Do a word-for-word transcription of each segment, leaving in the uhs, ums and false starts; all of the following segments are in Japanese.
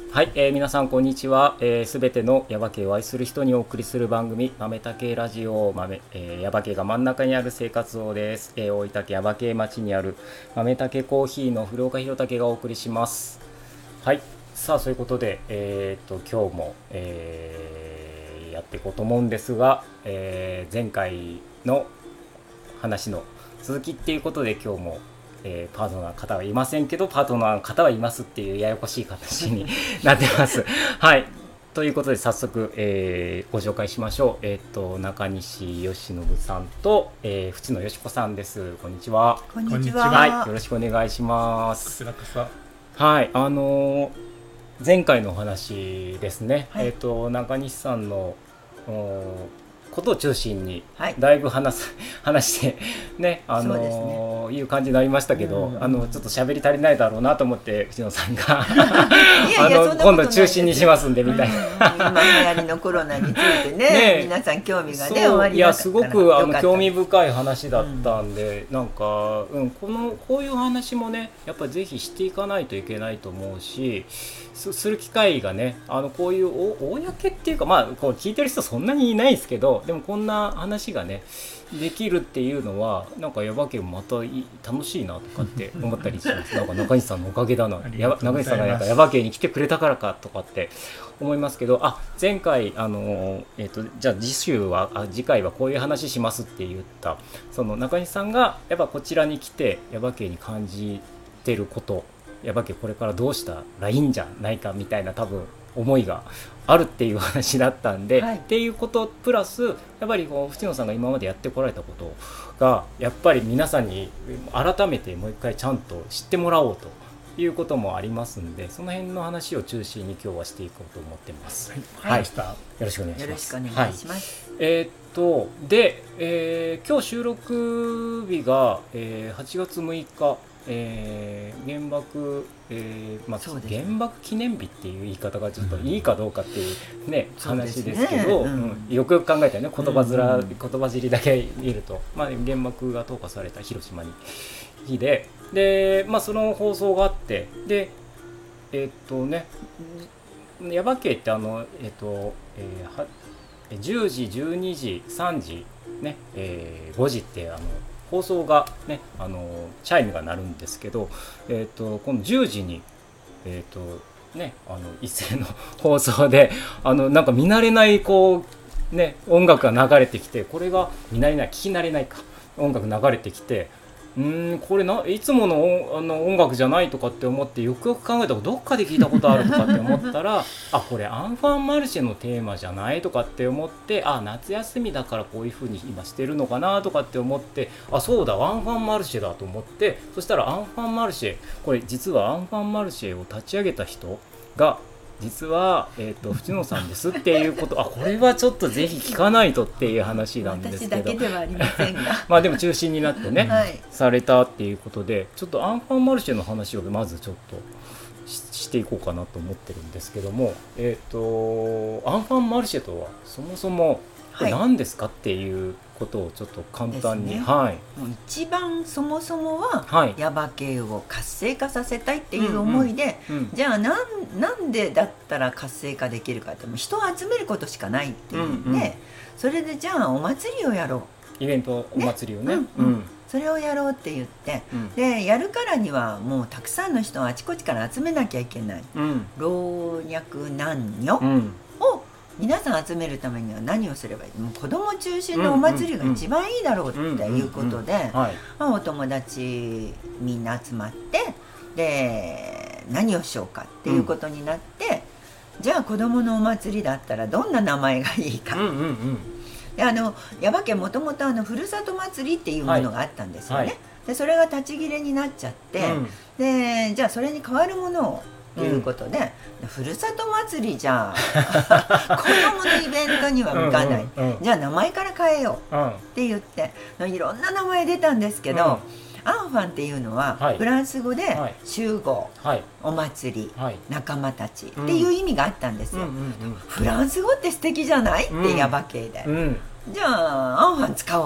はい、えー、皆さんこんにちは。す、えー、べ、ての耶馬渓を愛する人にお送りする番組豆竹ラジオ豆、えー、耶馬渓が真ん中にある生活をです、えー、大分県耶馬渓町にある豆竹コーヒーの古岡弘武がお送りします。はい、さあそういうことで、えー、と今日も、えー、やっていこうと思うんですが、えー、前回の話の続きっていうことで今日もえー、パートナーの方はいませんけどパートナーの方はいますっていうややこしい形になってますはいということで早速、えー、ご紹介しましょう。えっ、ー、と中西義信さんと、えー、淵野よし子さんです。こんにちは。 こんにちは。 はい、よろしくお願いします。 こちらこそ。 はい、あのー、前回のお話ですね、 はい、 えっ、ー、と中西さんのことを中心にだいぶ話す、はい、話してね、あのー、ね、いう感じになりましたけど、うん、あのちょっと喋り足りないだろうなと思って藤野さんがあの今度中心にしますんでみたいな、 うん、今流行りのコロナについて ね, ね皆さん興味がね終わりいやすごくあの興味深い話だったんで、うん、なんか、うん、このこういう話もねやっぱりぜひしていかないといけないと思うし す, する機会がねあのこういうお公っていうかまあこう聞いてる人そんなにいないですけどでもこんな話がねできるっていうのはなんか耶馬渓もまたい楽しいなとかって思ったりしますなんか中西さんのおかげだな中西さんがなんか耶馬渓に来てくれたからかとかって思いますけどあ前回あの、えー、とじゃあ次週はあ次回はこういう話しますって言ったその中西さんがやっぱこちらに来て耶馬渓に感じてること耶馬渓これからどうしたらいいんじゃないかみたいな多分思いがあるっていう話だったんで、はい、っていうことプラスやっぱりこう淵野さんが今までやってこられたことがやっぱり皆さんに改めてもう一回ちゃんと知ってもらおうということもありますんでその辺の話を中心に今日はしていこうと思ってます。はい、はい、よろしくお願いします。 よろしくお願いします。 はい、えー、っとで、えー、今日収録日が、えー、はちがつむいかえー、原爆、えーまあ、原爆記念日っていう言い方がちょっといいかどうかっていう、ねうん、話ですけど、ねうんうん、よくよく考えたらね言葉ずら、うんうん、言葉尻だけ見ると、まあ、原爆が投下された広島に日でで、まあ、その放送があってでえー、っとね耶馬渓ってあの、えー、っとえー、はじゅうじじゅうにじさんじ、ねえー、ごじってあの放送がねあのチャイムが鳴るんですけど、えー、とこのじゅうじに、えーとね、あの一斉の放送であのなんか見慣れないこう、ね、音楽が流れてきてこれが見慣れない聞き慣れないか音楽流れてきてうーんこれないつも の, あの音楽じゃないとかって思ってよくよく考えたらどっかで聞いたことあるとかって思ったらあこれアンファンマルシェのテーマじゃないとかって思ってあ夏休みだからこういう風に今してるのかなとかって思ってあそうだアンファンマルシェだと思ってそしたらアンファンマルシェこれ実はアンファンマルシェを立ち上げた人が実は、えー、と淵野さんですっていうことあこれはちょっとぜひ聞かないとっていう話なんですけど私だけではありませんがまあでも中心になってね、 はい、 されたっていうことでちょっとアンファンマルシェの話をまずちょっと し, していこうかなと思ってるんですけどもえっ、ー、とアンファンマルシェとはそもそも何ですかっていうことをちょっと簡単に、 ねはい、 もう一番そもそもは耶馬渓を活性化させたいっていう思いで、うんうんうん、じゃあ な, なんでだったら活性化できるかって人を集めることしかないっていうんで、うんうん、それでじゃあお祭りをやろうイベントお祭りをね、 ねうんうん、それをやろうって言って、うん、でやるからにはもうたくさんの人をあちこちから集めなきゃいけない、うん、老若男女を皆さん集めるためには何をすればいいもう子供中心のお祭りが一番いいだろうっていうことでお友達みんな集まってで何をしようかっていうことになって、うん、じゃあ子供のお祭りだったらどんな名前がいいか、うんうんうん、であの耶馬渓もともとふるさと祭りっていうものがあったんですよね、はいはい、でそれが立ち切れになっちゃって、うん、でじゃあそれに代わるものをということで、うん、ふるさと祭りじゃ子供のイベントには向かない、うんうんうん、じゃあ名前から変えようって言っていろんな名前出たんですけど、うん、アンファンっていうのは、はい、フランス語で集合、はい、お祭り、はい、仲間たちっていう意味があったんですよ、うんうんうんうん、フランス語って素敵じゃないって耶馬渓で、うん、じゃあアンファン使おうって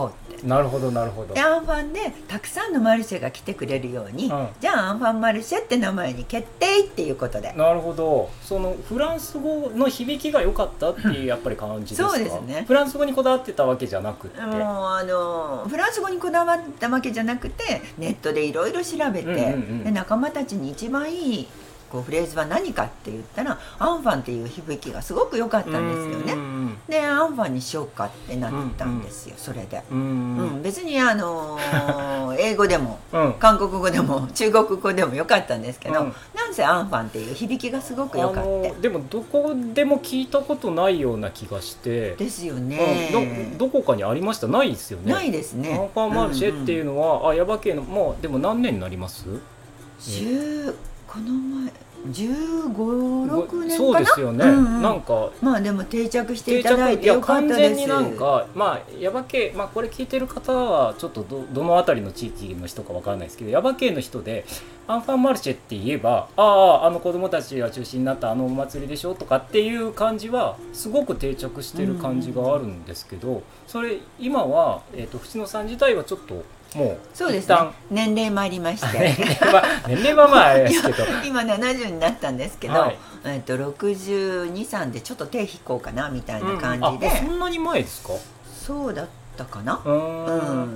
なるほどなるほど。 でアンファンでたくさんのマルシェが来てくれるように、うん、じゃあアンファンマルシェって名前に決定っていうことで。 なるほど。そのフランス語の響きが良かったっていうやっぱり感じですか？ そうですね。 フランス語にこだわってたわけじゃなくて、もうあのフランス語にこだわったわけじゃなくて、ネットでいろいろ調べて、うんうんうん、で仲間たちに一番いいこうフレーズは何かって言ったらアンファンっていう響きがすごく良かったんですよね。でアンファンにしようかってなったんですよ、うんうん、それで、うんうん、別にあのー、英語でも、うん、韓国語でも中国語でもよかったんですけど、うん、なんせアンファンっていう響きがすごく良かった。 でもどこでも聞いたことないような気がしてですよね、 うん、ど, どこかにありました？ないですよね。 ないですね。 アンファンマルシェっていうのは、うんうん、あヤバ系のもうでも何年になります？ じゅうこの前じゅうご、ろくねんかな。 そうですよね、うんうん、なんかまあでも定着していただいてよかったです。 いや完全になんかまあヤバ系、まあこれ聞いてる方はちょっと ど, どのあたりの地域の人かわからないですけど、ヤバ系の人でアンファンマルシェって言えばあああの子供たちが中心になったあのお祭りでしょとかっていう感じはすごく定着してる感じがあるんですけど、うんうん、それ今は、えーと、淵野さん自体はちょっともうそうですね、年齢もありまして年齢は年齢はまああれですけど今ななじゅうになったんですけど、はい、えー、とろくじゅうに、さんでちょっと手引こうかなみたいな感じで、 うん、あそんなに前ですか？ そうだったかな、うん、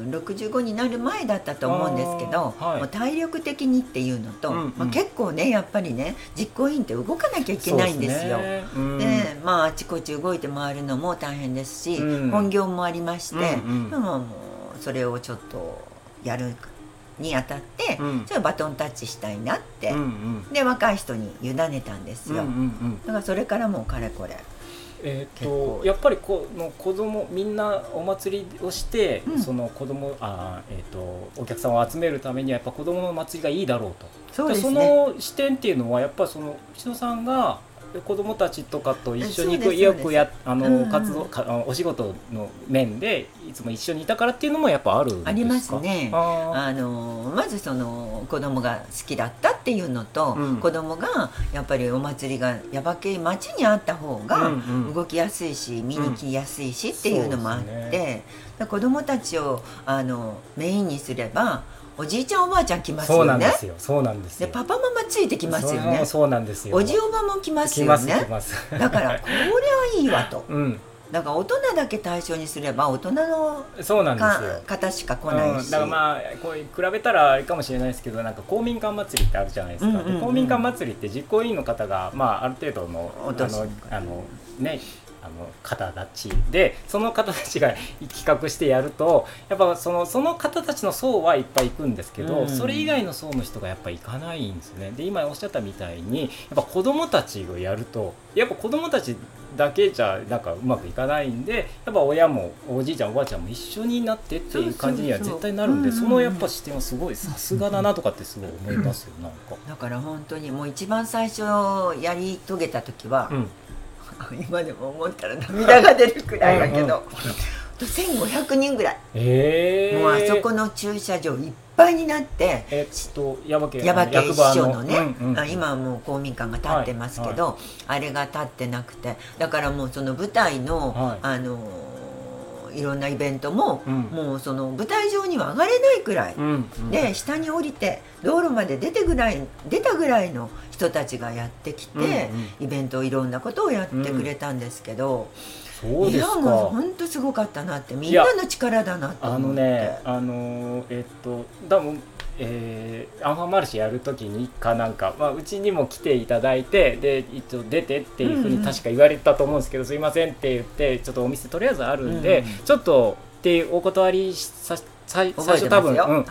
ろくじゅうごになる前だったと思うんですけど、はい、もう体力的にっていうのと、うんうん、まあ、結構ねやっぱりね実行委員って動かなきゃいけないんですよ。で、うん、でまああちこち動いて回るのも大変ですし、うん、本業もありまして、うんうん、でももうそれをちょっとやるにあたって、うん、ちょっとバトンタッチしたいなって、うんうん、で若い人に委ねたんですよ、うんうんうん、だからそれからもうかれこれえー、とやっぱりこの子供みんなお祭りをして、うん、その子供あ、えー、とお客さんを集めるためにはやっぱ子供の祭りがいいだろうと。 そうですね、 その視点っていうのはやっぱりその淵野さんが子供たちとかと一緒によくやあの、うんうん、活動かお仕事の面でいつも一緒にいたからっていうのもやっぱあるんですか？ ありますね。ああのまずその子供が好きだったっていうのと、うん、子供がやっぱりお祭りがヤバ系町にあった方が動きやすいし、うん、見に来やすいしっていうのもあって、うんね、子供たちをあのメインにすればおじいちゃんおばあちゃん来ますよね。 そうなんですよ。そうなんですよ。 でパパママついてきますよね。 そうなんですよ。 おじおばも来ますよね。 来ます来ます。 だからこれはいいわと。 うん。 だから大人だけ対象にすれば大人のそうなんですよ方しか来ないし、 うん、だからまあこう比べたらあれかもしれないですけど、なんか公民館祭りってあるじゃないですか、うんうんうん、公民館祭りって実行委員の方が、まあ、ある程度のあのあのねあの方たちで、その方たちが企画してやるとやっぱそのその方たちの層はいっぱい行くんですけど、うん、それ以外の層の人がやっぱ行かないんですよね。で今おっしゃったみたいにやっぱ子どもたちをやるとやっぱ子どもたちだけじゃなんかうまくいかないんで、やっぱ親もおじいちゃんおばあちゃんも一緒になってっていう感じには絶対なるんで、そのやっぱ視点はすごいさすがだなとかってすごい思いますよ。なんかだから本当にもう一番最初やり遂げた時は、うん、今でも思ったら涙が出るくらいだけどせんごひゃくにんぐらい、 えー、 もうあそこの駐車場いっぱいになって、 えっと耶馬渓市長のね、うんうん、今はもう公民館が建ってますけど、はいはい、あれが建ってなくて、だからもうその舞台の、はい、あのいろんなイベントも、うん、もうその舞台上には上がれないくらい、うんうん、で下に降りて道路まで出てぐらい出たぐらいの人たちがやってきて、うんうん、イベントいろんなことをやってくれたんですけど、うん、そうですか。いやもう本当すごかったなって、みんなの力だなと思って。 あのねあのえっと多分えー、アンファンマルシェやるときにかなんか、まあ、うちにも来ていただいて、で一応出てっていうふうに確か言われたと思うんですけど、うんうん、すいませんって言ってちょっとお店とりあえずあるんで、うんうん、ちょっとってお断りさ最初多分、うんはい、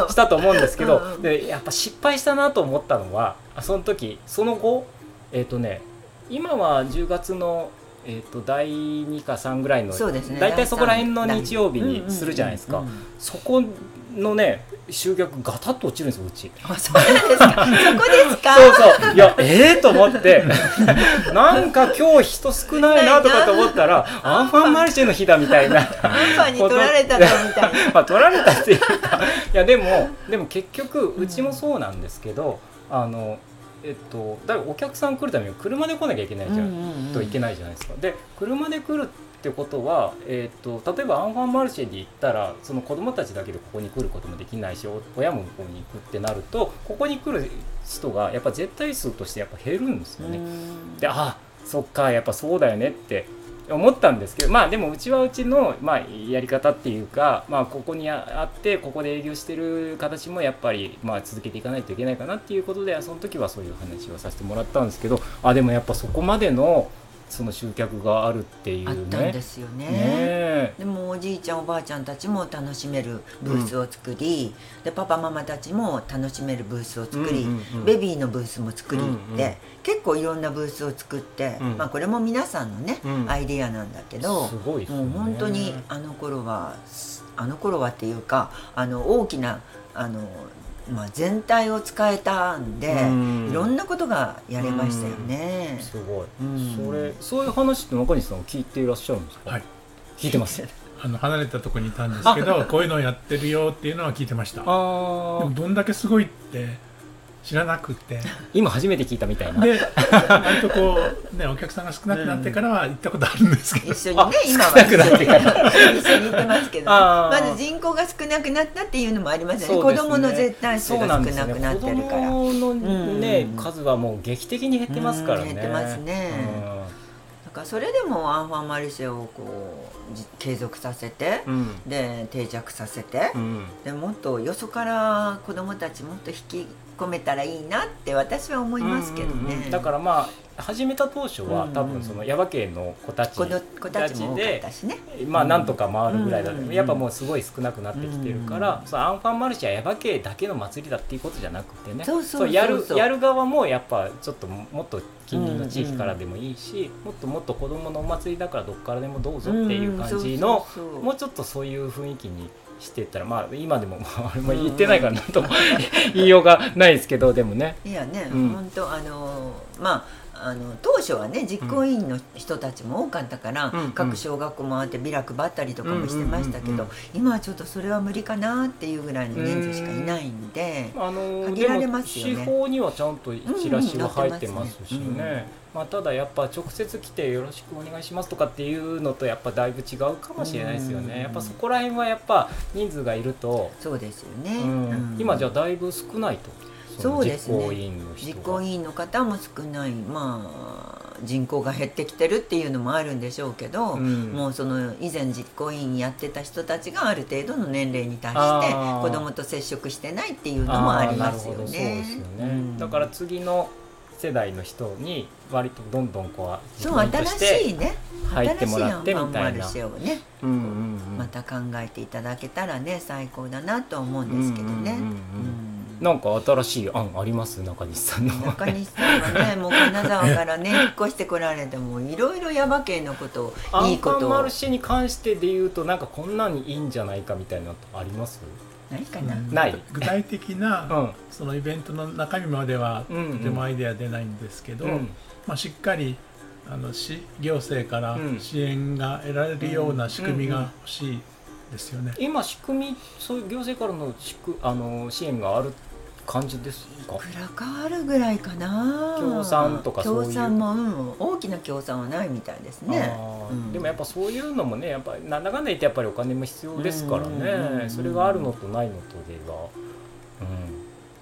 したと思うんですけどうん、でやっぱ失敗したなと思ったのはその時その後えっ、ー、とね今はじゅうがつのえー、とだいにかさんぐらいのだいたいそこら辺の日曜日にするじゃないですか、うんうんうんうん、そこのね集客ガタッと落ちるんですようち。 あ、そうなんですかそこですかそうそういやええー、と思ってなんか今日人少ないなとかと思ったらアンファンマルシェの日だみたいなアンファンに取られたみたいなまあ取られたっていうかいやでもでも結局うちもそうなんですけど、うん、あのえっと、だからお客さん来るために車で来なきゃいけないじゃん、うんうんうん、といけないじゃないですか。で車で来るってことは、えー、と例えばアンファンマルシェに行ったらその子供たちだけでここに来ることもできないし親もここに行くってなるとここに来る人がやっぱ絶対数としてやっぱ減るんですよね。であそっかやっぱそうだよねって思ったんですけど、まあでもうちはうちの、まあ、やり方っていうか、まあ、ここにあってここで営業してる形もやっぱり、まあ、続けていかないといけないかなっていうことでその時はそういう話をさせてもらったんですけど、あでもやっぱそこまでのその集客があるっていうね。 あったんですよ ね, ねでもおじいちゃんおばあちゃんたちも楽しめるブースを作り、うん、でパパママたちも楽しめるブースを作り、うんうんうん、ベビーのブースも作りって、うんうん、結構いろんなブースを作って、うんまあ、これも皆さんのね、うん、アイディアなんだけど、 すごいですね、 もう本当にあの頃はあの頃はっていうかあの大きなあのまあ、全体を使えたんで、うん、いろんなことがやれましたよね、 うん、すごい、うん、それそういう話って中西さん聞いていらっしゃるんですか？ はい、 聞いてますあの離れたところにいたんですけどこういうのをやってるよっていうのは聞いてました。あでもどんだけすごいって知らなくて今初めて聞いたみたいなで割とこう、ね、お客さんが少なくなってからは行ったことあるんですけど、 うん、一緒にね今は少なくなってから一緒に行ってますけど、ね、まず人口が少なくなったっていうのもありますよね。子供の絶対数が少なくなってるから、 子供の、ねうん、数はもう劇的に減ってますからね、 うん、減ってますね、だからそれでもアンファンマルシェをこう継続させて、うん、で定着させて、うん、でもっとよそから子どもたちもっと引き込めたらいいなって私は思いますけどね、うんうんうん、 だからまあ始めた当初は多分その耶馬渓の子たちで、 子たちも多かったしね、 まあなんとか回るぐらいだった、うん、やっぱもうすごい少なくなってきてるから、うん、そのアンファンマルシェは耶馬渓だけの祭りだっていうことじゃなくてね、 そうそうそうそう、 やる、やる側もやっぱちょっともっと近隣の地域からでもいいし、うんうん、もっともっと子どものお祭りだからどっからでもどうぞっていう感じの、うん、そうそうそう、もうちょっとそういう雰囲気にしてったら、まあ今でもあれも言ってないからなんとも言いようがないですけど、でもねいやね、うん、本当あのまああの当初はね実行委員の人たちも多かったから、うん、各小学校回ってビラ配ったりとかもしてましたけど、うんうんうんうん、今はちょっとそれは無理かなっていうぐらいの人数しかいないんで、 あの限られますよね。 でも地方にはちゃんとチラシは入ってますしね、うんうんね、まあ、ただやっぱ直接来てよろしくお願いしますとかっていうのとやっぱだいぶ違うかもしれないですよね、うんうん、やっぱそこら辺はやっぱ人数がいるとそうですよね、 うんうん、今じゃだいぶ少ないと。 そうですね、 実行委員の人実行委員の方も少ない、まあ人口が減ってきてるっていうのもあるんでしょうけど、うん、もうその以前実行委員やってた人たちがある程度の年齢に達して子どもと接触してないっていうのもありますよね。 そうですよね、うん、だから次の世代の人に割とどんどんこうそう新しいね入ってもらってみたいな新しいアンファンマルシェをね、うんうんうん、また考えていただけたらね最高だなと思うんですけどね、うんうんうんうん、 なんか新しい案あります中西さんの。 中西さんはねもう金沢からね引っ越してこられてもいろいろ耶馬渓のことをいいことをアンファンマルシェに関してで言うとなんかこんなにいいんじゃないかみたいなのあります？ ないかな、 ない具体的な、うん、そのイベントの中身まではとてもアイデア出ないんですけど、うんうんまあ、しっかりあの市行政から支援が得られるような仕組みが欲しいですよね、 うんうんうん、今仕組みそういう行政からのしくあの支援がある感じですか？ プラカールぐらいかな。 協賛とかそういう協賛も、うん、大きな協賛はないみたいですね、 うん、でもやっぱそういうのもねやっぱなんだかんだ言ってやっぱりお金も必要ですからね、うんうん、それがあるのとないのとでは、うん、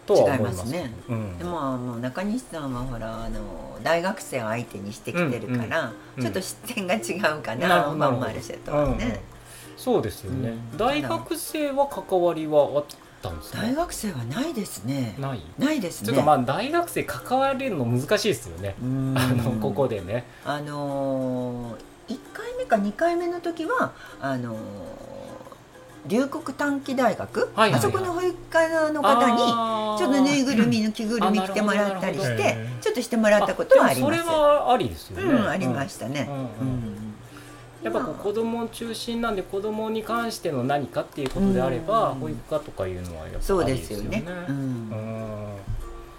とは思いますね、うん、 でももう中西さんはほらあの大学生を相手にしてきてるから、うんうん、ちょっと視点が違うかな、うん、マンマルシェとはね、うんうん、 そうですよね、うん、大学生は関わりはあって大学生はないですね。 ない。 ないですね。 ちょっとまあ大学生関われるの難しいですよね。あのここでね。 あのー、いっかいめかにかいめの時はあのー、龍谷短期大学、はいはいはい、あそこの保育課の方にちょっとぬいぐるみの着ぐるみ着てもらったりして、ちょっとしてもらったことはあります。 それはありですよね。 うん、ありましたね。うんうんうんやっぱこう子供中心なんで子供に関しての何かっていうことであれば、うん、保育課とかいうのはやっぱりありですよね。そうですよね。うん、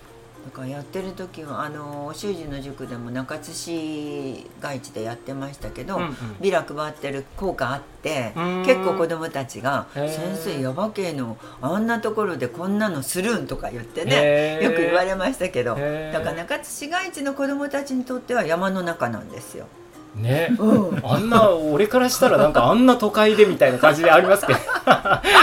だからやってる時はあの修士の塾でも中津市街地でやってましたけど、うんうん、ビラ配ってる効果あって結構子どもたちが「先生耶馬渓のあんなところでこんなのするん」とか言ってねよく言われましたけど、だから中津市街地の子どもたちにとっては山の中なんですよ。 ね、うん、あんな俺からしたらなんかあんな都会でみたいな感じでありますけどだ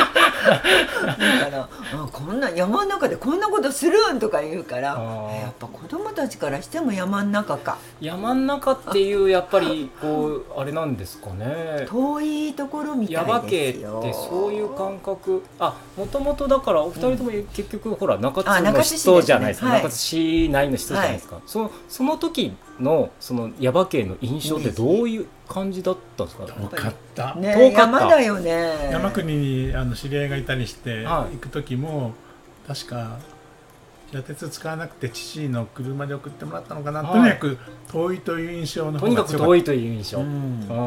からこんな山の中でこんなことするんとか言うからやっぱ子供たちからしても山の中か山の中っていうやっぱりこうあれなんですかね、 遠いところみたいですよ。 耶馬渓ってそういう感覚、あ、もともとだからお二人とも結局、うん、ほら中津の人じゃないですか、中津、ね、中津市内の人じゃないですか、はい、そのその時のその耶馬渓の印象ってどういう感じだったんですか？ 遠かった、 ね、遠かった山だよね。 山国にあの知り合いがいたりして行く時も、はい、確か地下鉄使わなくて父の車で送ってもらったのかな、はい、とにかく遠いという印象の方が強かった。 とにかく遠いという印象、うん、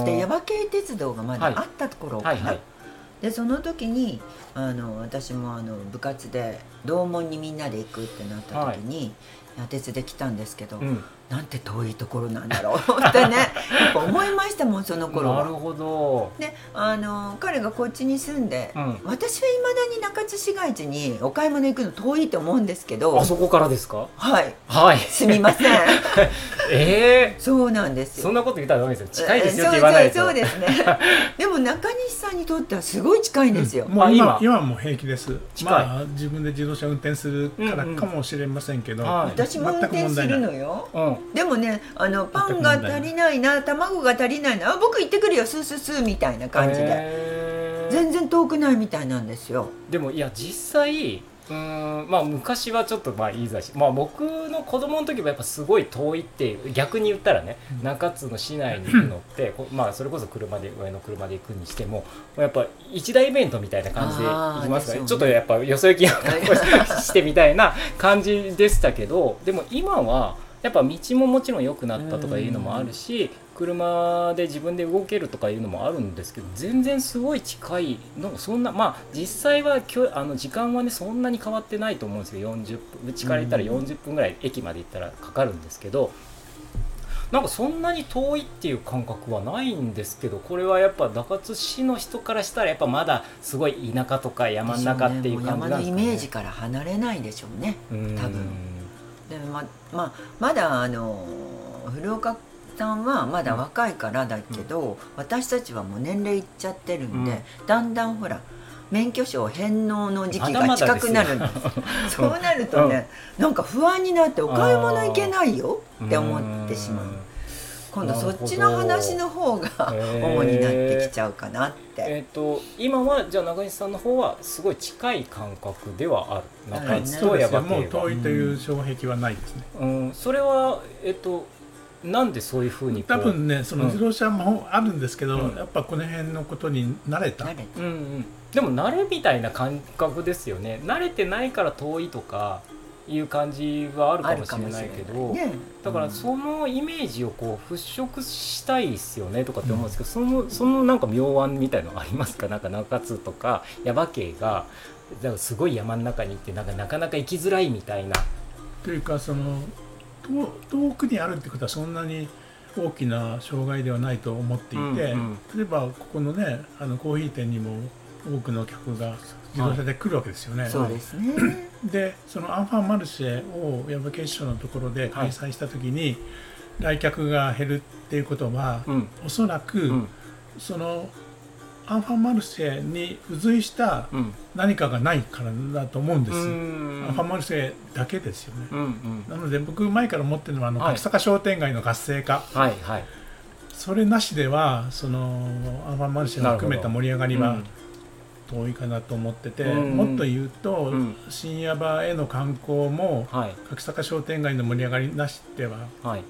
で耶馬渓鉄道がまだあったところ、 はいはいはい、 でその時にあの私もあの部活で同門にみんなで行くってなった時に、はい、矢鉄で来たんですけど、うん、なんて遠いところなんだろうってねやっぱ思いましたもんその頃は。 なるほど。 であの彼がこっちに住んで、うん、私はいまだに中津市街地にお買い物行くの遠いと思うんですけど。 あそこからですか？ はい、 はい、 すみませんえー、 そうなんですよ。 そんなこと言ったらダメですよ。近いですよって言わないと。 そうですねでも中西さんにとってはすごい近いんですよ、うん、 もう 今, 今も平気です。まあ自分で自動車運転するからかもしれませんけど、うんうん、 私も運転するのよ、うん、でもねあのパンが足りないな、卵が足りないな、あ僕行ってくるよスースースーみたいな感じで全然遠くないみたいなんですよ。 でもいや実際うーんまあ昔はちょっとまあ言いづらいし、まあ僕の子供の時もやっぱすごい遠いって逆に言ったらね、うん、中津の市内に行くのってまあそれこそ車で上の車で行くにしてもやっぱ一大イベントみたいな感じで行きますから、ね、ちょっとやっぱよそ行きの格好してみたいな感じでしたけど、でも今はやっぱ道ももちろん良くなったとかいうのもあるし、車で自分で動けるとかいうのもあるんですけど、全然すごい近いの。そんなまあ実際はきょあの時間はねそんなに変わってないと思うんですけど、よんじゅっぷんうちから行ったらよんじゅっぷんぐらい駅まで行ったらかかるんですけど、なんかそんなに遠いっていう感覚はないんですけど、これはやっぱ中津市の人からしたらやっぱまだすごい田舎とか山の中っていう感じなんですかね。 山のイメージから離れないでしょうね多分。で ま, ま, あまだあの古岡さんはまだ若いからだけど、うん、私たちはもう年齢いっちゃってるんで、うん、だんだんほら免許証返納の時期が近くなるんです、まだまだそうなるとね、うん、なんか不安になってお買い物行けないよって思ってしまう。今度そっちの話の方が主になってきちゃうかなって、 えーと今はじゃあ中西さんの方はすごい近い感覚ではある。中津と耶馬渓はもう遠いという障壁はないですね、 うんうん、それはえっ、ー、となんでそういうふうに多分ねその自動車もあるんですけど、うん、やっぱこの辺のことに慣れた、慣れた、 うんうん、でも慣れみたいな感覚ですよね。慣れてないから遠いとかいう感じはあるかもしれないけど、ね、だからそのイメージをこう払拭したいですよねとかって思うんですけど、うん、そのそのなんか妙案みたいのありますか？なんか中津とか耶馬渓がだからすごい山の中に行ってなんかなかなか行きづらいみたいな。 というかその遠くにあるってことはそんなに大きな障害ではないと思っていて、うんうん、例えばここのねあのコーヒー店にも多くの客が自動車で来るわけですよね。はい、 そうですね。 でそのアンファンマルシェを耶馬渓市のところで開催した時に、はい、来客が減るっていうことは、うん、おそらく、うん、そのアンファンマルシェに付随した何かがないからだと思うんです、うん、アンファンマルシェだけですよね、うんうん、なので僕前から思ってるのはあの角坂商店街の活性化、はいはい、それなしではそのアンファンマルシェを含めた盛り上がりは遠いかなと思ってて、うん、もっと言うと、うん、新耶馬への観光も、はい、角坂商店街の盛り上がりなしでは、はい、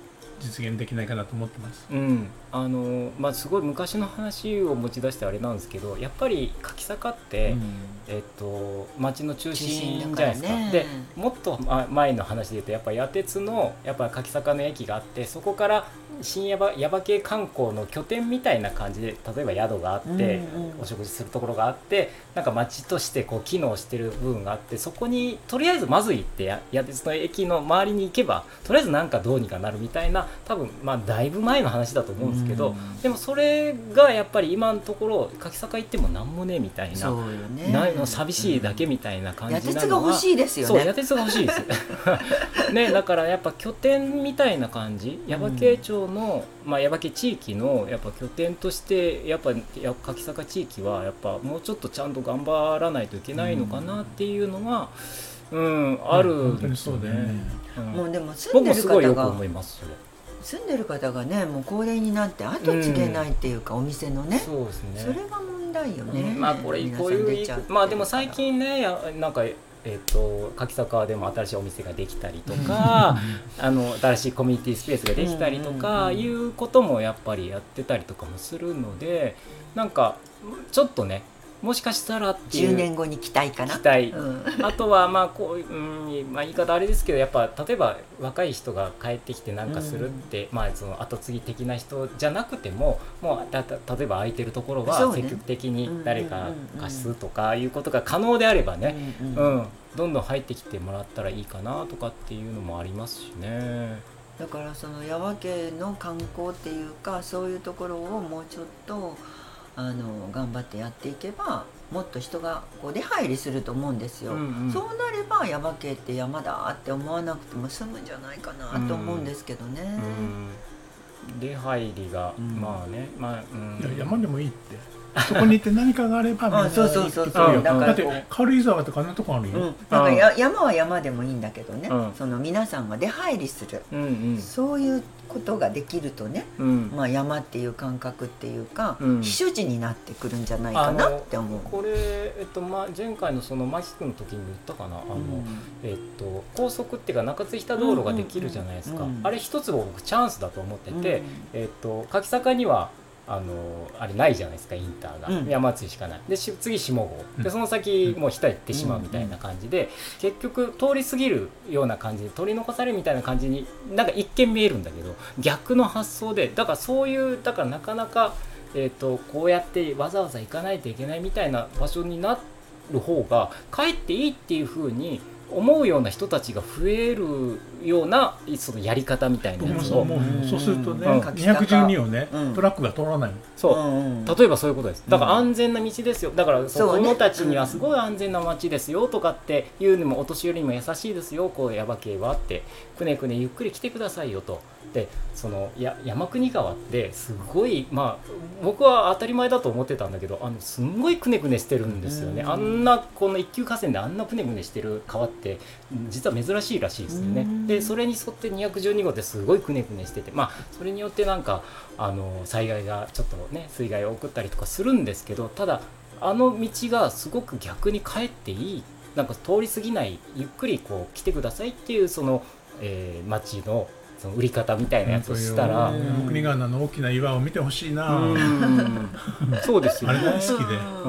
実現できないかなと思ってます。 うん、あのまあすごい昔の話を持ち出してあれなんですけど、やっぱり柿坂って、うん、えっと町の中心じゃないですか。ね、でもっと前の話で言うとやっぱ矢鉄のやっぱ柿坂の駅があって、そこから新耶馬耶馬渓観光の拠点みたいな感じで、例えば宿があって、うんうん、お食事するところがあって、なんか町としてこう機能してる部分があって、そこにとりあえずまず行って矢鉄の駅の周りに行けばとりあえずなんかどうにかなるみたいな、多分まあだいぶ前の話だと思うんですけど、うん、でもそれがやっぱり今のところ柿坂行ってもなんもねえみたいな、そうよね、ないの寂しいだけみたいな感じなのは、 矢鉄が欲しいですよね。 そう、矢鉄が欲しいですね。だからやっぱ拠点みたいな感じ、耶馬渓町の、まあ、耶馬渓地域のやっぱ拠点としてやっぱ柿坂地域はやっぱもうちょっとちゃんと頑張らないといけないのかなっていうのが、うん、あるんですよね。 もうでも住んでる方が、僕もすごいよく思います。それ住んでる方がね、もう高齢になって後継げないっていうか、うん、お店のね、 そうですね、 それが問題よね、 うん、まあこれこういうまあでも最近ね、なんかえー、と柿坂でも新しいお店ができたりとかあの新しいコミュニティスペースができたりとかいうこともやっぱりやってたりとかもするので、なんかちょっとね、もしかしたらっていうじゅうねんごに期待かな、 期待、うん、あとはまあこう、うんまあ、言い方あれですけど、やっぱ例えば若い人が帰ってきてなんかするって、うん、まあその後継ぎ的な人じゃなくても、もうた例えば空いてるところは積極的に誰か貸すとかいうことが可能であればね、うんうんうん、どんどん入ってきてもらったらいいかなとかっていうのもありますしね。 だからその耶馬渓の観光っていうか、そういうところをもうちょっとあの頑張ってやっていけば、もっと人がこう出入りすると思うんですよ、うんうん、そうなれば耶馬渓って山だって思わなくても済むんじゃないかなと思うんですけどね、 うんうん、出入りが、うん、まあね、まあ、うん、 いや山でもいいってそこに行って何かがあればみんな行ってくるよ。だって軽井沢とかあんなとこあるよ、うん、 なんかや山は山でもいいんだけどね、うん、その皆さんが出入りする、うんうん、そういうことができるとね、うん、まあ山っていう感覚っていうか、うん、避暑地になってくるんじゃないかなって思う。 これ、えっとま、前回のそのマキ君の時に言ったかな、あの、うん、えっと、高速っていうか中津日田道路ができるじゃないですか、うんうんうん、あれ一つ僕チャンスだと思ってて、うん、えっと、柿坂にはあのあれないじゃないですか、インターが、うん、山津しかないで、次下郷で、その先もう下行ってしまうみたいな感じで、結局通り過ぎるような感じで取り残されるみたいな感じになんか一見見えるんだけど、逆の発想で、だからそういう、だからなかなか、えーと、こうやってわざわざ行かないといけないみたいな場所になる方がかえっていいっていう風に思うような人たちが増えるようなそのやり方みたいなやつを、 そうするとね、うん、にひゃくじゅうにをね、うん、トラックが通らない。 そう、うん、例えばそういうことです。だから安全な道ですよ、だから子供たちにはすごい安全な街ですよとかっていうのも、お年寄りにも優しいですよ、こう耶馬渓はってくねくねゆっくり来てくださいよと。でそのや山国川ってすごい、まあ僕は当たり前だと思ってたんだけど、あのすんごいくねくねしてるんですよね。あんなこの一級河川であんなくねくねしてる川って実は珍しいらしいですよね。でそれに沿ってにひゃくじゅうにごうってすごいくねくねしてて、まあそれによってなんかあの災害がちょっとね、水害を送ったりとかするんですけど、ただあの道がすごく逆に帰っていい、なんか通り過ぎない、ゆっくりこう来てくださいっていうその、えー、町のその売り方みたいなやつをしたら、 山国川の大きな岩を見てほしいな。うんそうですよね。 あれ大好きで、 うん、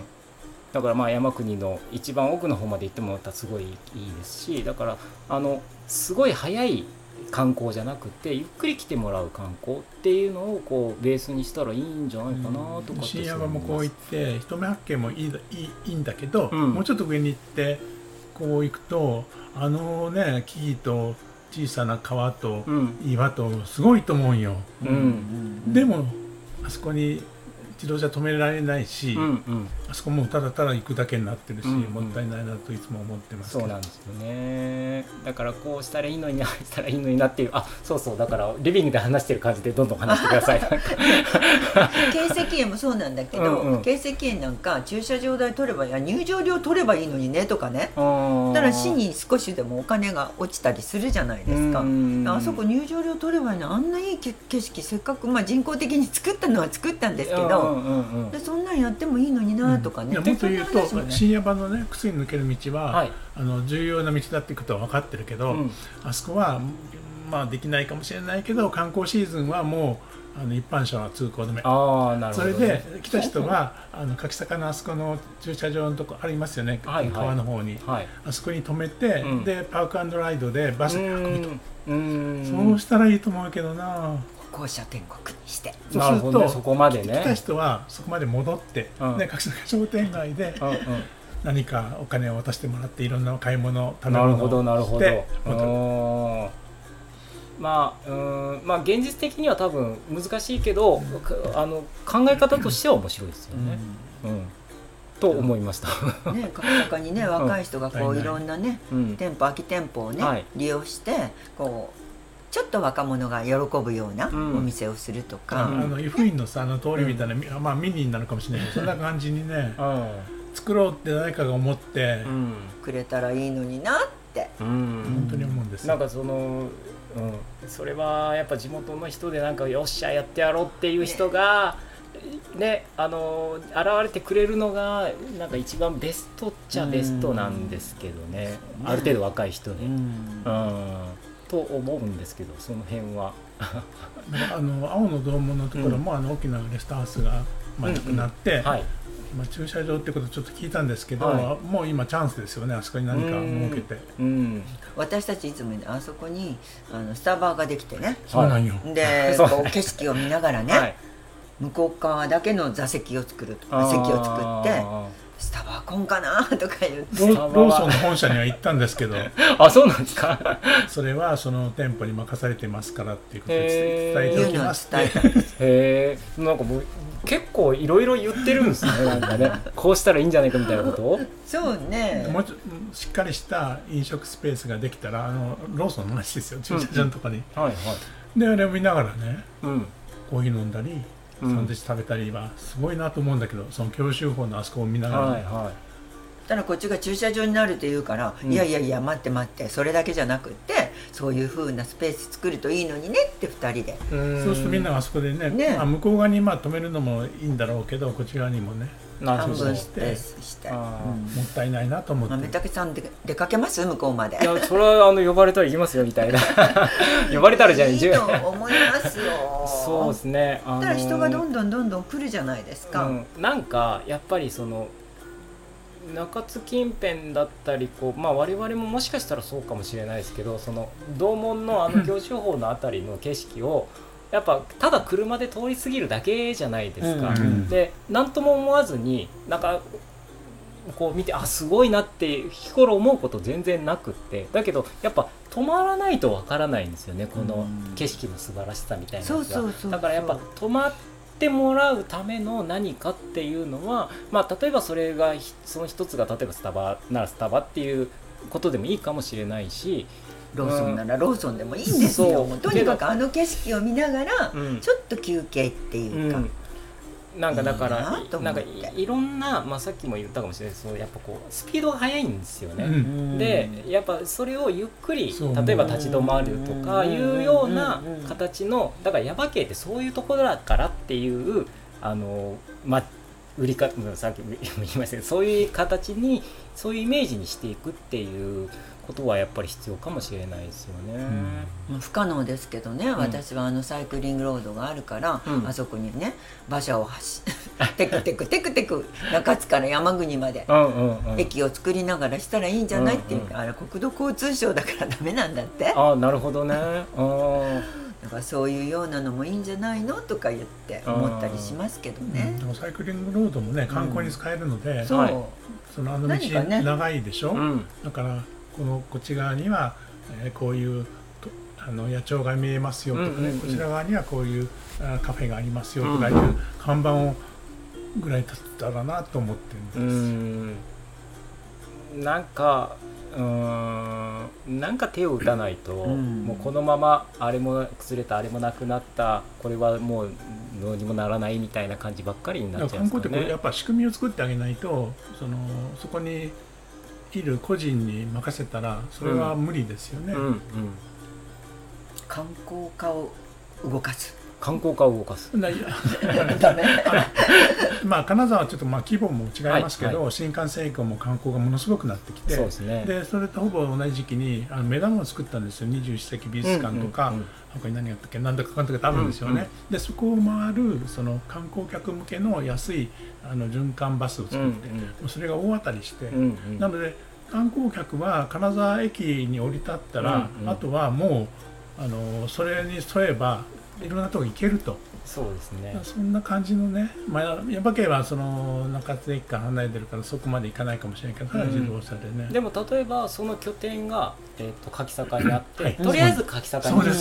だからまあ山国の一番奥の方まで行ってもらったらすごいいいですし、だからあのすごい早い観光じゃなくてゆっくり来てもらう観光っていうのをこうベースにしたらいいんじゃないかなとかって。 新山もこう行って一目発見もいい、いい、いいんだけど、うん、もうちょっと上に行ってこう行くとあのね木々と小さな川と岩とすごいと思うよ、うんうん、でもあそこに自動車止められないし、うんうん、あそこもただただ行くだけになってるし、うんうん、もったいないなといつも思ってますけど。 そうなんですよね。だからこうしたらいいのにな、したらいいのになっていう、あ、そうそう、だからリビングで話してる感じでどんどん話してください。 京石園もそうなんだけど、うんうん、京石園なんか駐車場代取ればいや入場料取ればいいのにねとかね、だから市に少しでもお金が落ちたりするじゃないですか。あそこ入場料取ればいいの、あんないい景色せっかく、まあ、人工的に作ったのは作ったんですけど、うんうんうん、でそんなんやってもいいのになとかね、 うん、もっと言うと、ね、新山のね薬抜ける道は、はい、あの重要な道だってことは分かってるけど、うん、あそこはまあできないかもしれないけど、観光シーズンはもうあの一般車は通行止め。 あ、なるほど、ね、 それで来た人はあの柿坂のあそこの駐車場のとこありますよね、はいはい、川の方に、はい、あそこに止めて、うん、でパークアンドライドでバスで運ぶと。うん、そうしたらいいと思うけどな。 歩行者天国にして。 そうすると、 ね、そこまでね、 来た人はそこまで戻って、うん、で柿坂商店街で、うんうん、何かお金を渡してもらっていろんな買い物食べ物をして。なるほどなるほど。 まあ、うんまあ現実的には多分難しいけど、うん、あの考え方としては面白いですよね、うんうん、と思いましたね、柿坂にね若い人がこういろんなね、うん、店舗空き店舗をね、はい、利用してこうちょっと若者が喜ぶようなお店をするとか、 うん、あの湯布院のさあの通りみたいな、うん、まあミニになるかもしれないけどそんな感じにね、うん、作ろうって誰かが思って、うん、 くれたらいいのになって、 うん、本当に思うんですよ。 なんかそのうん、それはやっぱ地元の人でなんかよっしゃやってやろうっていう人が、ねね、あの現れてくれるのがなんか一番ベストっちゃベストなんですけどね、うん、ある程度若い人で、うんうん、と思うんですけどその辺はあの青の洞門のところも、うん、あの大きなレストハウスがまあなくなって、うんうんはいまあ、駐車場ってことちょっと聞いたんですけど、はい、もう今チャンスですよね、あそこに何か設けて。 うんうん私たちいつもあそこにあのスタバができてね、 そうなんよでこう景色を見ながらね、はい、向こう側だけの座席を作るとか席を作ってスタバ来んかなとか言ってローソンの本社には行ったんですけどあ、そうなんですかそれはその店舗に任されてますからっていうことで伝えておきますってへえ、なんかもう結構いろいろ言ってるんですねなんかねこうしたらいいんじゃないかみたいなことをそうねもうちょしっかりした飲食スペースができたらあのローソンの話ですよ駐車場のとこに、うんはいはい、であれを見ながらね、うん、コーヒー飲んだりサンドイッチ食べたりはすごいなと思うんだけどその教習法のあそこを見ながら、はいはい、 ただこっちが駐車場になるって言うから、うん、いやいやいや待って待ってそれだけじゃなくってそういう風なスペース作るといいのにねってふたりでそうするとみんながあそこで ね, ね、まあ、向こう側にまあ止めるのもいいんだろうけどこっち側にもね半分スペースして、うん、 もったいないなと思って。 豆竹さんで出かけます向こうまで。 いやそれはあの呼ばれたら行きますよみたいな呼ばれたらじゃないいいと思いますよそうですね。 あのー、だから人がどんどんどんどん来るじゃないですか、うん、 なんかやっぱりその中津近辺だったりこう、まあ、我々ももしかしたらそうかもしれないですけどその洞門のあの教習法のあたりの景色をやっぱただ車で通り過ぎるだけじゃないですか、うんうん、で何とも思わずになんかこう見てあすごいなって日頃思うこと全然なくってだけどやっぱ止まらないとわからないんですよねこの景色の素晴らしさみたいなのがだからやっぱ止まってもらうための何かっていうのは、まあ、例えばそれがその一つが例えばスタバならスタバっていうことでもいいかもしれないしローソンならローソンでもいいんですよ、うん、とにかくあの景色を見ながらちょっと休憩っていうか、うん、 なんかだからいいなんか い, いろんな、まあ、さっきも言ったかもしれないですけどやっぱこうスピードが速いんですよね、うん、でやっぱそれをゆっくり例えば立ち止まるとかいうような形のだから耶馬渓ってそういうところだからっていうあの、ま、売りかさっきも言いましたけどそういう形にそういうイメージにしていくっていうことはやっぱり必要かもしれないですよね、 うん、不可能ですけどね、うん、私はあのサイクリングロードがあるから、うん、あそこにね馬車を走テクテクテクテク中津から山国まで駅を作りながらしたらいいんじゃないっていうか、うんうん、あれ国土交通省だからダメなんだってあなるほどねあだからそういうようなのもいいんじゃないのとか言って思ったりしますけどね、 うん、サイクリングロードもね観光に使えるので、うん、そう、そのあの道長いでしょ、ね、だからこのこっち側には、えー、こういうあの野鳥が見えますよとかね、うんうんうん、こちら側にはこういうカフェがありますよとかいう看板をぐらい立ったらなと思ってるんです。 うん、なんかうーんなんか手を打たないと、うん、もうこのままあれも崩れたあれもなくなったこれはもうどうにもならないみたいな感じばっかりになっちゃうんですかね。 観光ってこれやっぱ仕組みを作ってあげないとそのそこにいる個人に任せたらそれは無理ですよね、うんうんうん、 観光化を動かす観光化を動かす。 ダメまあ金沢はちょっとまあ規模も違いますけど、 はいはい、 新幹線以降も観光がものすごくなってきて、 そうですね、 でそれとほぼ同じ時期にあの目玉を作ったんですよ。にじゅういっ世紀美術館とか、うんうんうん、他に何やったっけ、なんだかかんだかあるんですよね、うんうん、でそこを回るその観光客向けの安いあの循環バスを作って、うんうん、もうそれが大当たりして、うんうん、なので観光客は金沢駅に降り立ったら、うんうん、あとはもうあのそれに沿えばいろんなとこ行けると。 そうですね、 そんな感じのね、まあ、耶馬渓はその中津駅から離れてるからそこまで行かないかもしれないけど、うん、自動車でね。 でも例えばその拠点が、えー、と柿坂にあって、はい、とりあえず柿坂に行って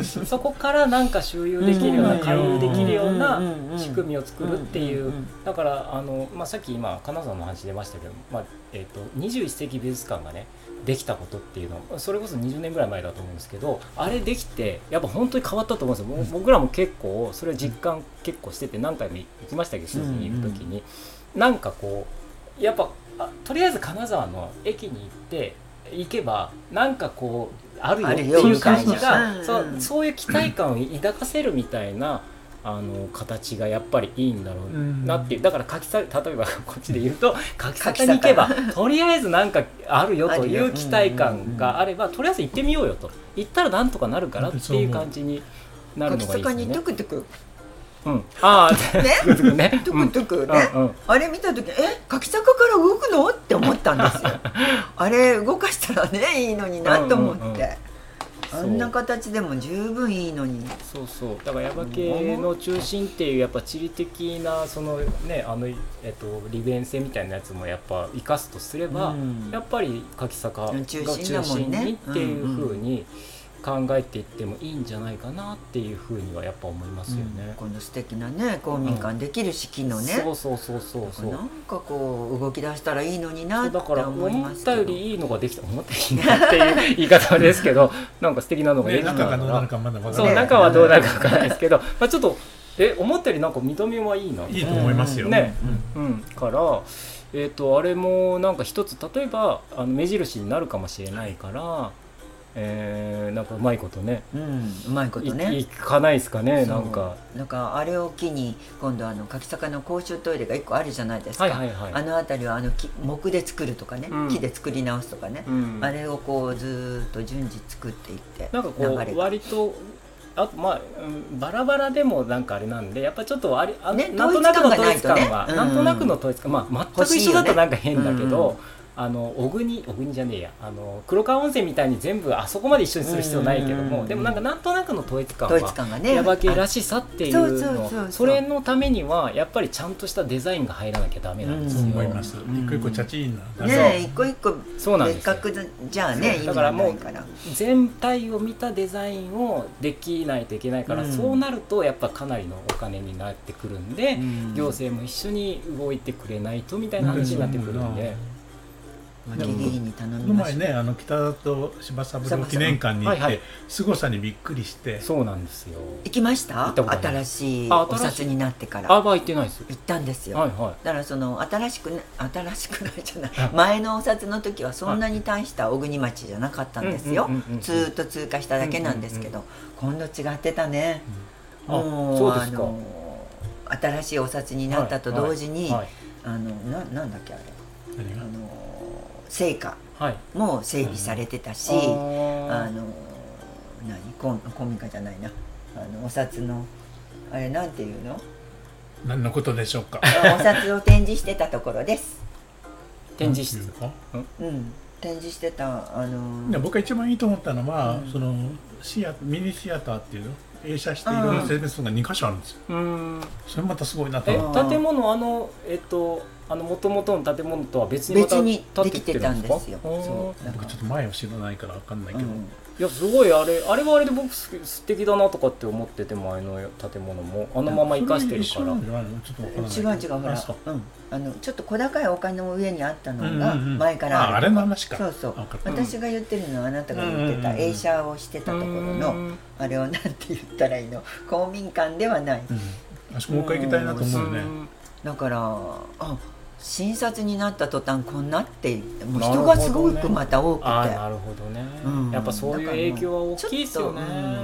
そ, そこからなんか周遊できるような、回遊できるような仕組みを作るっていう。だからあの、まあ、さっき今金沢の話出ましたけど、まあえー、とにじゅういっ世紀美術館がねできたことっていうの、それこそにじゅうねんぐらい前だと思うんですけど、あれできてやっぱ本当に変わったと思うんですよ。もう僕らも結構それを実感結構してて、何回も行きましたけど、数字に行く時に、なんかこうやっぱとりあえず金沢の駅に行って行けばなんかこうあるよっていう感じが、そう、そういう期待感を抱かせるみたいなあの形がやっぱりいいんだろうなっていう。だから柿坂、例えばこっちで言うと柿坂に行けばとりあえずなんかあるよという期待感があれば、とりあえず行ってみようよと、行ったらなんとかなるからっていう感じになるのがいいですね。柿坂にトゥクトゥク、うん、ああね、トゥクトゥクね、トゥクトゥクね、うんうん、あれ見た時え柿坂から動くのって思ったんですよ。あれ動かしたらねいいのになと思って、うんうんうん、あんな形でも十分いいのに。そうそう、だから耶馬渓の中心っていうやっぱ地理的なそのね、あの、えっと、利便性みたいなやつもやっぱ生かすとすれば、うん、やっぱり柿坂が中心にっていう風に考えていってもいいんじゃないかなっていうふうにはやっぱ思いますよね、うん、この素敵なね公民館できる式のね、うん、そうそうそうそうそう、なんかこう動き出したらいいのになって思いますけど、だから思ったよりいいのができた、思ったよりいいなっていう言い方ですけどなんか素敵なのができたから、ね、中がどうなるかまだ分からない、そう、中はどうなるか分からないですけど、まあちょっとえ思ったよりなんか見た目はいいな、いいと思いますよね、うん、うん、からえっとあれもなんか一つ例えばあの目印になるかもしれないから、えー、なんかうまいことね、うん、うまいことねいかないですかね。なんかなんかあれを機に今度あの柿坂の公衆トイレがいっこあるじゃないですか、はいはいはい、あの辺りはあの木木で作るとかね、うん、木で作り直すとかね、うん、あれをこうずっと順次作っていってなんかこう割とあとまあ、うん、バラバラでもなんかあれなんでやっぱちょっとありあ、ね、なんとなくの統一感は、ね、なんとなくの統一感、まあ、全く一緒だとなんか変だけど、あの小国小国じゃねえやあの黒川温泉みたいに全部あそこまで一緒にする必要ないけども、でもなんかなんとなくの統一感は耶馬渓らしさっていうの、それのためにはやっぱりちゃんとしたデザインが入らなきゃダメなんですよ。思います。一個一個チャチーなね、一個一個別格じゃあね、だからもう全体を見たデザインをできないといけないから、うん、そうなるとやっぱかなりのお金になってくるんで、うん、行政も一緒に動いてくれないとみたいな話になってくるんで。この前ね、あの北里柴三郎記念館に行って、はいはい、凄さにびっくりして。そうなんですよ。行きました？新しいお札になってから。あ、まあ行ってないです。行ったんですよ。はいはい、だからその新しくね、新しくないじゃない。前のお札の時はそんなに大した小国町じゃなかったんですよ。ずーっと通過しただけなんですけど、今度違ってたね。うん、もうそうですか。あの新しいお札になったと同時に、はいはい、あのななんだっけあれ。何が？あの聖火も整備されてたし、はい、あの何公民館じゃないな、あのお札のあれなんていうの？何のことでしょうか？お札を展示してたところです。展示してた？うん、展示してたあの。僕が一番いいと思ったのは、うん、そのシアミニシアターっていうの。映写していろんなセールスがにか所あるんですよ。うん、それまたすごいなと思って。建物あのえっと。あの元々の建物とは別にまた別にできてたんですよ。そうなんかちょっと前を知らないから分かんないけど、うん、いやすごいあれあれはあれで僕素敵だなとかって思ってて、前の建物もあのまま生かしてるから。違う違うほら、うん、あのちょっと小高い丘の上にあったのが前からある、うんうん、あ, あれの話か。そうそう、私が言ってるのはあなたが言ってた映写をしてたところのあれをなんて言ったらいいの、公民館ではない、うん、あそこもう一回行きたいなと思うよね。だからあ診察になった途端こんなってもう人がすごくまた多くて、なるほどね、うん、やっぱそういう影響は大きいですよね。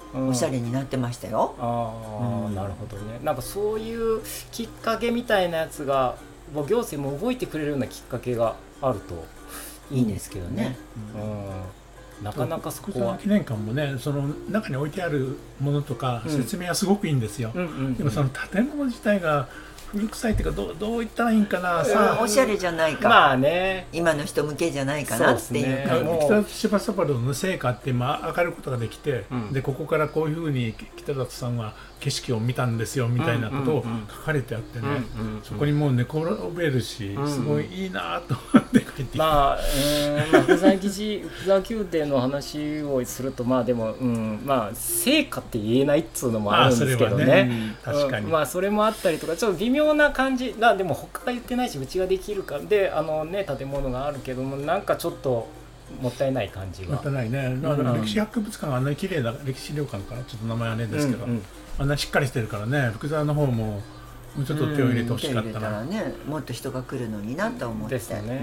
おしゃれになってましたよ。 うん、ああ、うん、なるほどね。なんかそういうきっかけみたいなやつがもう行政も動いてくれるようなきっかけがあるといいんですけどね。うん、うん、なかなかそこは記念館もね、その中に置いてあるものとか説明はすごくいいんですよ、うんうんうんうん、でもその建物自体が古臭いっていうか、どう、どう言ったらいいんかな、さあ、おしゃれじゃないか、 まあね、 今の人向けじゃないかなっていう感じ、 ね、北里柴三郎の成果ってまあ上がることができて、うん、でここからこういうふうに北里さんは景色を見たんですよみたいなことを書かれてあってね、うんうんうんうん、そこにもう寝転べるし、うんうん、すごいいいなと思って書いてきて、 まあ、うん、まあ、福沢記事福沢宮廷の話をすると、まあでも、うん、まあ成果って言えないっつうのもあるんですけどね、 ね、確かに、 うん、まあそれもあったりとか、ちょっと微妙な感じだ。でも他が言ってないしうちができるかで、あのね、建物があるけども、なんかちょっともったいない感じが。 もったいないね。だから歴史博物館があんなに綺麗な、歴史料館かな、ちょっと名前はあれですけど、うんうん、あんなしっかりしてるからね、福沢の方ももうちょっと手を入れてほしかったな、 うん、手を入れたらね、もっと人が来るのになと思って。 ですね、うん、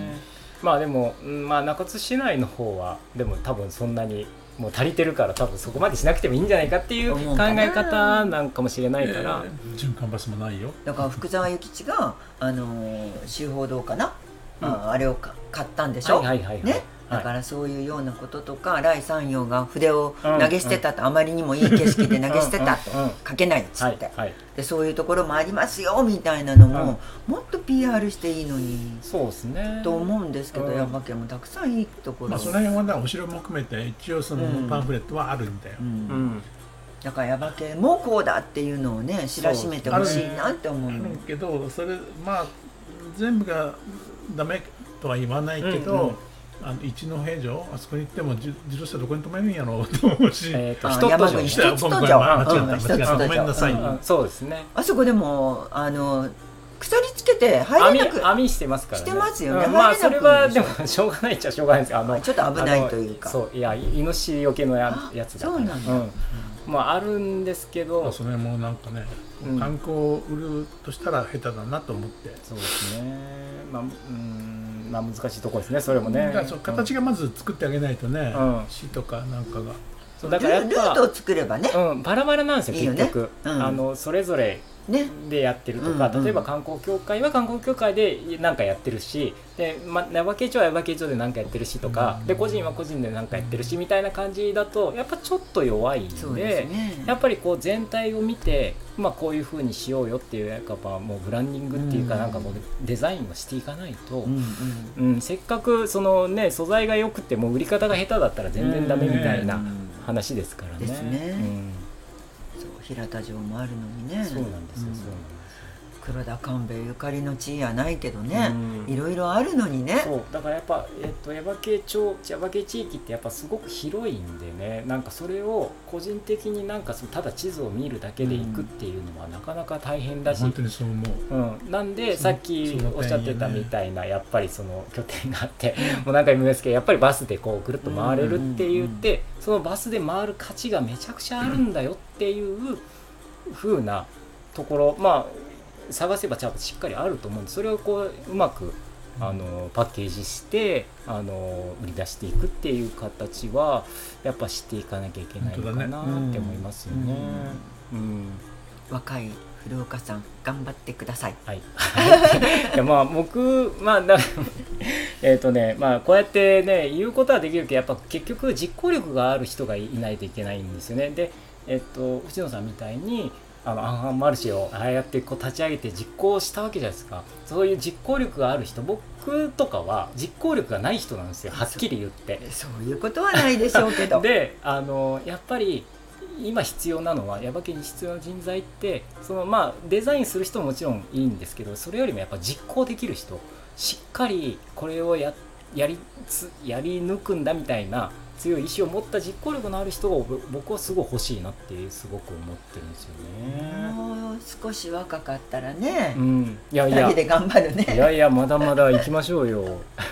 まあでも、まあ、中津市内の方はでも多分そんなにもう足りてるから、多分そこまでしなくてもいいんじゃないかっていう考え方なんかもしれないから、 えー、循環バスもないよ。 だから福沢諭吉があの修法堂かな、うん、あ, あれを買ったんでしょ、 はいはいはいはい、 ね、だからそういうようなこととか、頼山陽が筆を投げ捨てたと、うん、あまりにもいい景色で投げ捨てたと、うんうん、書けないっつって、はいはい、でそういうところもありますよみたいなのも、うん、もっと ピーアール していいのに、 そうですね、 と思うんですけど、耶馬渓もたくさんいいところ、 まあ、その辺はね、お城も含めて一応そのパンフレットはあるんだよ、うんうんうん、 だから耶馬渓もこうだっていうのをね、知らしめてほしいなって思うの。 あるけど、それまあ全部がダメとは言わないけど、うんうん、あの一戸城、あそこに行っても自動車どこに止めるんやろうと思うし、 えー、と山口一つ戸城、間違った間違った、ごめんなさい、うんうん、 そうですね。 あそこでもあの鎖つけて入れなく網, 網してますからね。 してますよね、 うん、まあそれはでもしょうがないっちゃしょうがないんですけど、あのちょっと危ないというか、 そう、いやイノシシよけの や, やつだから、 そうなんだ、うん、 まああるんですけど、 それもなんかね、うん、観光を売るとしたら下手だなと思って。 そうですね、まあ、うんまあ難しいところですね、それもね。 だからその形がまず作ってあげないとね、うん、市とかなんかがそうだからやっぱルートを作ればね、 うん、バラバラなんですよ、いいよね、結局、うん、あのそれぞれでやってるとか、ね、例えば観光協会は観光協会で何かやってるし、で、ま、耶馬渓町は耶馬渓町で何かやってるしとか、うん、で個人は個人で何かやってるしみたいな感じだとやっぱちょっと弱いん で, で、ね、やっぱりこう全体を見て、まあ、こういう風にしようよっていうやっぱもうブランディングっていうか、なんかもうデザインをしていかないと、うんうんうん、せっかくその、ね、素材が良くても売り方が下手だったら全然ダメみたいな話ですからね。 ですね、うん、そう平田城もあるのにね。 そうなんですよ、うん、そうなんですよ。 黒田官兵衛ゆかりの地やないけどね、うん、いろいろあるのにね。 そうだからやっぱ、えっと、耶馬渓町耶馬渓地域ってやっぱすごく広いんでね、なんかそれを個人的になんかただ地図を見るだけで行くっていうのはなかなか大変だし、 本当にそう思う、 うん、なんでさっきおっしゃってたみたいな、やっぱりその拠点があってもう何回も言うんですけど、やっぱりバスでこうぐるっと回れるって言って、うんうんうん、そのバスで回る価値がめちゃくちゃあるんだよっていう風なところ、まあ探せばちゃんとしっかりあると思うんで、それをこううまくあのパッケージしてあの売り出していくっていう形はやっぱ知っていかなきゃいけないのかなって思いますよね。うんうんうん、 若い古岡さん頑張ってください。 はい。いやまあ僕まあだえっとねまあこうやってね言うことはできるけど、やっぱ結局実行力がある人がいないといけないんですよね。でえっと内野さんみたいにあのアンハンマルシェをああやってこう立ち上げて実行したわけじゃないですか。そういう実行力がある人、僕とかは実行力がない人なんですよ、はっきり言って。 そ, そういうことはないでしょうけどであのやっぱり今必要なのは耶馬渓に必要な人材ってその、まあ、デザインする人ももちろんいいんですけど、それよりもやっぱ実行できる人、しっかりこれを や, や, りつやり抜くんだみたいな強い意志を持った実行力のある人を僕はすごい欲しいなってすごく思ってるんですよね。 もう少し若かったらね、 うん、いやいやふたりで頑張るね。 いやいやまだまだ行きましょうよ。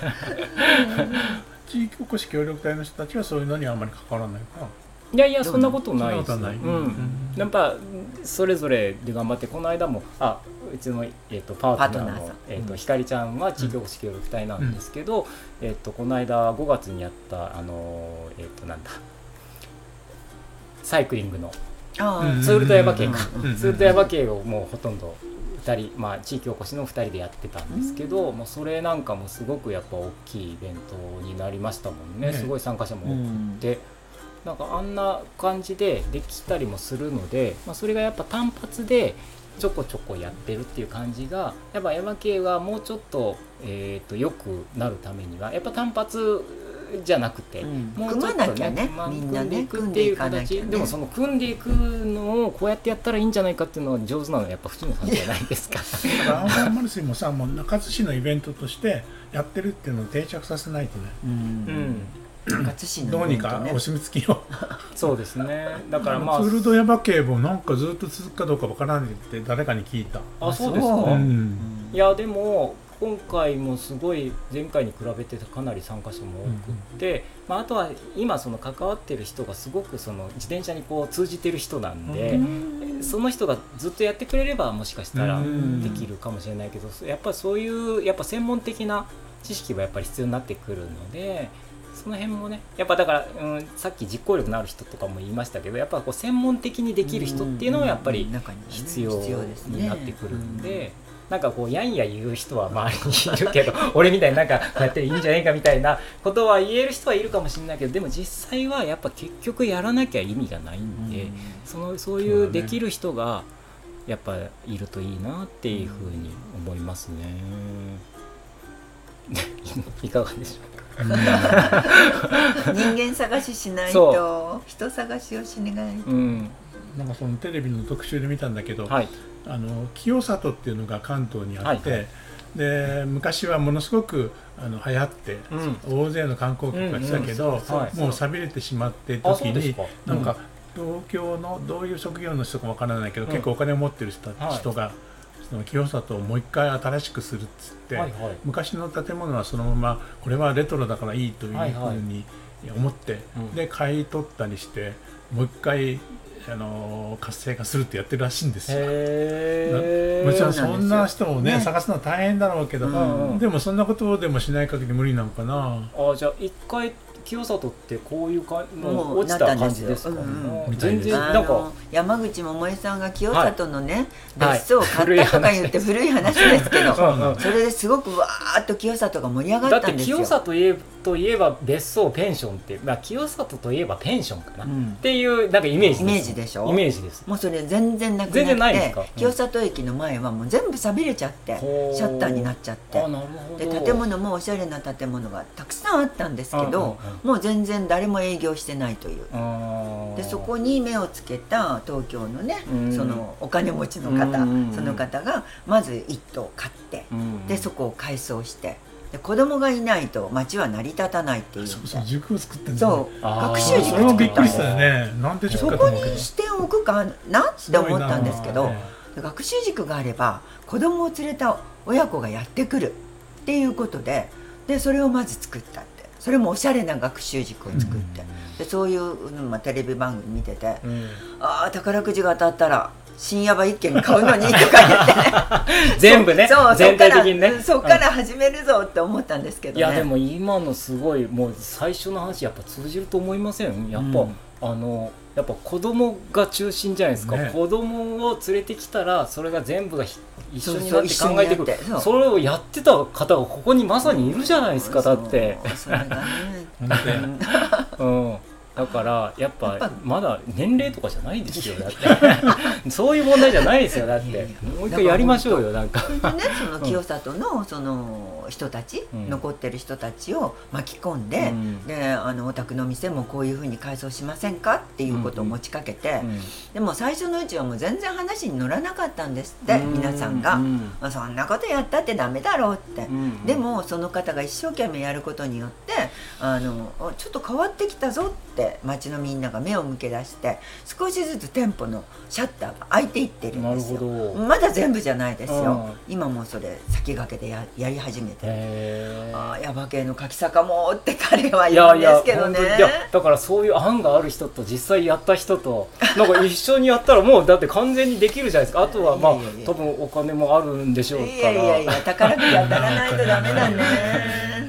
地域おこし協力隊の人たちはそういうのにはあんまり関わらないかな。 いやいやそんなことないです。 そんなことない、 うんうん、やっぱそれぞれで頑張って、この間もあうちの、えー、とパートナーの、えー、とひかりちゃんは地域おこし協力隊なんですけど、うんえー、とこの間ごがつにやったあの、えー、となんだサイクリングのあツールとヤバ系か、 うんうん、 ツールとヤバ系をもうほとんどふたり、まあ、地域おこしのふたりでやってたんですけど、うん、もうそれなんかもすごくやっぱ大きいイベントになりましたもんね、ね、すごい参加者も多くて、うん、なんかあんな感じでできたりもするので、まあ、それがやっぱ単発でちょこちょこやってるっていう感じがやっぱヤバ系がもうちょっと、えーと良くなるためにはやっぱ単発じゃなくて、うん、もうちょっとね、ねまあ、組んでいくっていう形、ね、でもその組んでいくのをこうやってやったらいいんじゃないかっていうのは上手なのはやっぱ藤野さんじゃないですか。 だからアンガーマルシーもさ、もう中津市のイベントとしてやってるっていうのを定着させないとね、うん、 中津市のどうにかお墨付きをそうですね。だからまあツールドヤバ系もなんかずっと続くかどうかわからないって誰かに聞いた。 あ、そうですか、うん、いやでも今回もすごい前回に比べてかなり参加者も多くて、うんまあ、あとは今その関わってる人がすごくその自転車にこう通じてる人なんで、うん、その人がずっとやってくれればもしかしたらできるかもしれないけど、やっぱりそういうやっぱ専門的な知識はやっぱり必要になってくるので、その辺もねやっぱだから、うん、さっき実行力のある人とかも言いましたけど、やっぱこう専門的にできる人っていうのはやっぱり必要になってくるんで、なんかこうやんや言う人は周りにいるけど俺みたいになんかこうやっていいんじゃないかみたいなことは言える人はいるかもしれないけど、でも実際はやっぱ結局やらなきゃ意味がないんで、そのそういうできる人がやっぱいるといいなっていうふうに思いますね。いかがでしょうか。 人間探ししないと人探しをしないと、うん、 なんかそのテレビの特集で見たんだけど、はい、あの清里っていうのが関東にあって、はいはい、で昔はものすごくあの流行って、うん、大勢の観光客が来たけど、うんうん、もう寂れてしまって時になんか東京のどういう職業の人かわからないけど、うん、結構お金を持ってる 人,、はい、人がその清里をもう一回新しくするっつって、はいはい、昔の建物はそのままこれはレトロだからいいというふうに思って、はいはい、で買い取ったりしてもう一回あの活性化するってやってるらしいんですよ。へー、もちろんそんな人を ね, ね探すのは大変だろうけど、うんうん、でもそんなことでもしない限り無理なのかな。 あ、じゃあ一回清里ってこういうかもう落ちた感じですか、うんうん、全然なんか山口百恵さんが清里のね、はい、別荘を買ったとか言って古い話ですけど、うん、それですごくわーっと清里が盛り上がったんですよ。 だって清里といえばといえば別荘ペンションって、まあ、清里といえばペンションかな、うん、っていうなんかイメージです。 イメージでしょ。 イメージです。 もうそれ全然なくなって全然ないんですか、うん、清里駅の前はもう全部寂れちゃってシャッターになっちゃって、あ、なるほど。で建物もおしゃれな建物がたくさんあったんですけど、うんうんうん、もう全然誰も営業してないという。でそこに目をつけた東京のね、うん、そのお金持ちの方、うん、その方がまず一棟買って、うん、でそこを改装してで子供がいないと町は成り立たないっていう。 そうそう、塾を作ってんだ、ね、 そう学習塾作ったんですよ。それもびっくりしたよね。なんで塾かと思うけどそこに視点を置くかなって思ったんですけど、学習塾があれば子供を連れた親子がやってくるっていうことで、でそれをまず作ったって、それもおしゃれな学習塾を作って、うん、でそういう、まあ、テレビ番組見てて、うん、ああ宝くじが当たったら深夜場一軒買うのにとか言って全部ね、そう全体的にね、 そっから始めるぞって思ったんですけどね。 いやでも今のすごいもう最初の話やっぱ通じると思いません？やっぱ、うん、あのやっぱ子供が中心じゃないですか、ね、子供を連れてきたらそれが全部が一緒になって考えてくる。 そ, そ, それをやってた方がここにまさにいるじゃないですか、だってそれがねうんだからやっぱまだ年齢とかじゃないですよ、だってそういう問題じゃないですよ、だってもう一回やりましょうよ。なんかそれでね、その清里のその人たち、うん、残ってる人たちを巻き込んで、うん、であのお宅の店もこういうふうに改装しませんかっていうことを持ちかけて、うんうん、でも最初のうちはもう全然話に乗らなかったんですって、うん、皆さんが、うんまあ、そんなことやったってダメだろうって、うん、でもその方が一生懸命やることによってあのちょっと変わってきたぞって町のみんなが目を向け出して少しずつ店舗のシャッターが開いていってるんですよ。まだ全部じゃないですよ、うん、今もそれ先駆けで や, やり始めてる。あヤバ系の柿坂もって彼は言うんですけどね。いやいやいやだからそういう案がある人と実際やった人となんか一緒にやったらもうだって完全にできるじゃないですか。あとはまあいやいやいや多分お金もあるんでしょうから。 いやいやいや宝くじ当たらないとダメなんね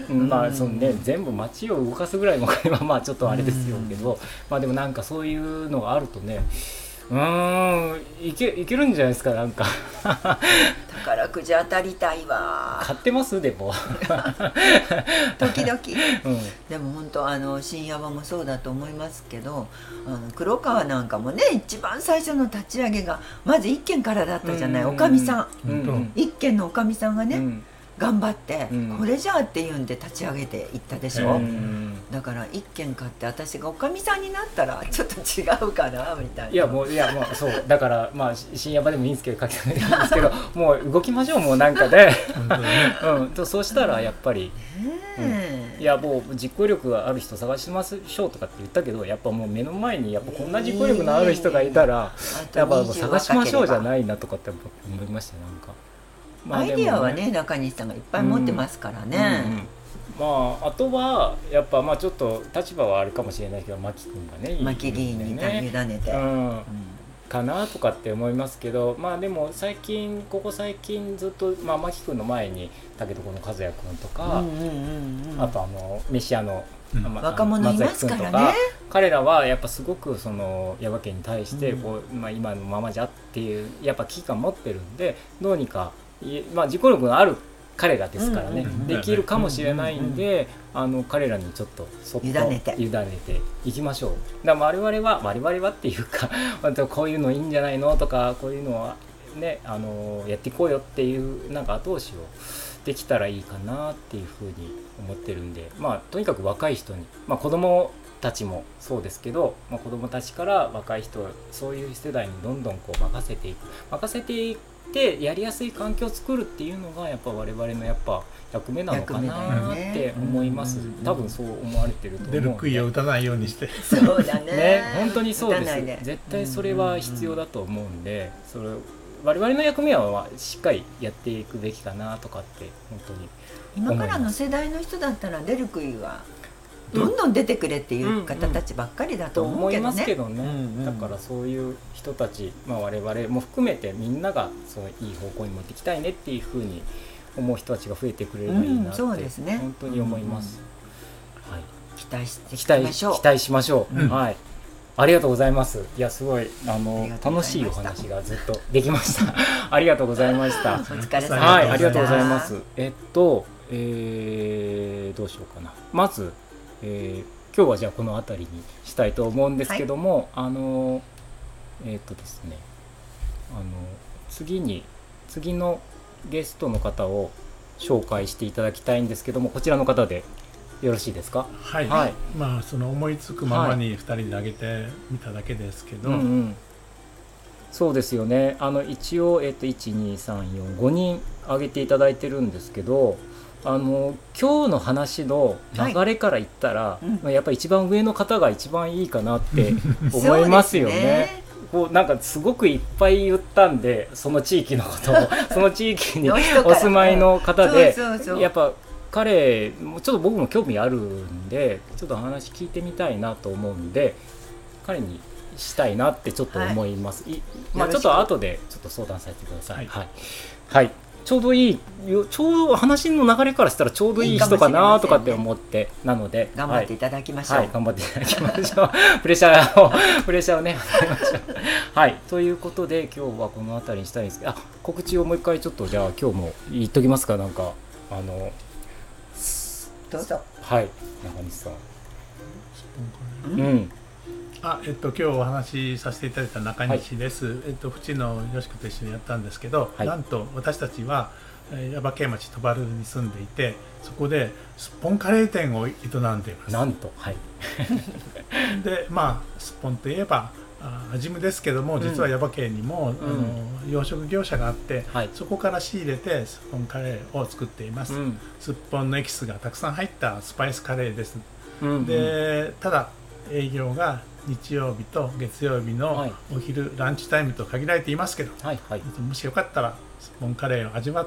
うん、まあそのね全部街を動かすぐらいのお金はまあちょっとあれですよけど、うん、まあでもなんかそういうのがあるとね、うーんいけいけるんじゃないですか。なんか宝くじ当たりたいわ。 買ってますでも時々、 うん、 でも本当あの深夜場もそうだと思いますけど、あの黒川なんかもね一番最初の立ち上げがまず一軒からだったじゃない、おかみさん、うんうん、一軒のおかみさんがね、うん、頑張って、うん、これじゃあっていうんで立ち上げていったでしょ、うん、だから一軒買って私がおかみさんになったらちょっと違うかなみたいな。 いやもういやもうそうだからまあ深夜場でもいいんですけど書き留めてるんですけどもう動きましょうもうなんかで、うん、とそうしたらやっぱり、うん、いやもう実行力がある人探しましょうとかって言ったけどやっぱもう目の前にやっぱこんな実行力のある人がいたら、えー、やっぱもう探しましょうじゃないなとかって思いましたなんか。 まあね、アイディアはね中西さんがいっぱい持ってますからね、うんうんうん、 まああとはやっぱまあちょっと立場はあるかもしれないけど牧君がね牧議員に委ねて、 うんうん、かなとかって思いますけど、まあでも最近ここ最近ずっと、まあ、牧君の前にだけどこの和也君とか、うんうんうんうん、あとあのメシアのま、若者いますからね。 彼らはやっぱすごくその耶馬渓に対してこう、うんまあ、今のままじゃっていうやっぱ危機感持ってるんでどうにかまあ、自己力のある彼らですからね、うんうんうん、できるかもしれないんで、うんうん、あの彼らにちょっとそっと委ねて委ねていきましょう。だから我々は我々はっていうかこういうのいいんじゃないのとかこういうのはねあのやっていこうよっていうなんか後押しをできたらいいかなっていうふうに思ってるんで、まあとにかく若い人に、まあ、子供たちもそうですけど、まあ、子供たちから若い人そういう世代にどんどんこう任せていく任せていくでやりやすい環境を作るっていうのがやっぱ我々のやっぱ役目なのかなって思います、ね、多分そう思われてると思う、ね、 出る杭を打たないようにしてそうだねね本当にそうです絶対それは必要だと思うんでそれ我々の役目はしっかりやっていくべきかなとかって本当に今からの世代の人だったら出る杭はどんどん出てくれっていう方たちばっかりだと思うけどね、 思いますけどね、うんうん、だからそういう人たち、まあ、我々も含めてみんながそういい方向に持っていきたいねっていうふうに思う人たちが増えてくれればいいなって、うんそうですね、本当に思います、うんうんはい、 期待していきましょう期待しましょう、うんはい、ありがとうございます。いやすごいあの楽しいお話がずっとできましたありがとうございましたお疲れ様でした、 はい、ありがとうございます。えっと、えー、どうしようかなまずえー、今日はじゃあこの辺りにしたいと思うんですけども、はい、あのえっとですねあの次に次のゲストの方を紹介していただきたいんですけどもこちらの方でよろしいですか。 はい、はい、まあその思いつくままにふたりで挙げてみただけですけど、はいうんうん、 そうですよねあの一応、えっと、いちにさんよんごにん挙げていただいてるんですけどあの今日の話の流れから言ったら、はいうん、やっぱり一番上の方が一番いいかなって思いますよね。こうなんかすごくいっぱい言ったんでその地域のことをその地域にお住まいの方でそうそうそうやっぱ彼ちょっと僕も興味あるんでちょっと話聞いてみたいなと思うんで彼にしたいなってちょっと思います、はいまあ、ちょっと後でちょっと相談させてください。はい、はいはいちょうどいいちょうど話の流れからしたらちょうどいい人かなとかって思ってなので頑張っていただきましょう、 はいはい、頑張っていただきましょうプレッシャーをプレッシャーをねはいということで今日はこの辺りにしたいんですけどあ告知をもう一回ちょっとじゃあ今日も言っときますかなんかあのどうぞはい中西さんうんあえっと、今日お話しさせていただいた中西です、はいえっと、淵野よし子と一緒にやったんですけど、はい、なんと私たちは耶馬渓町戸原に住んでいてそこですっぽんカレー店を営んでいますなんとはいでまあすっぽんといえば味ムですけども実は耶馬渓にも、うん、あの養殖業者があって、うん、そこから仕入れてすっぽんカレーを作っています、うん、すっぽんのエキスがたくさん入ったスパイスカレーです、うんうん、でただ営業が日曜日と月曜日のお昼、はい、ランチタイムと限られていますけど、はいはい、もしよかったらスッポンカレーを味わって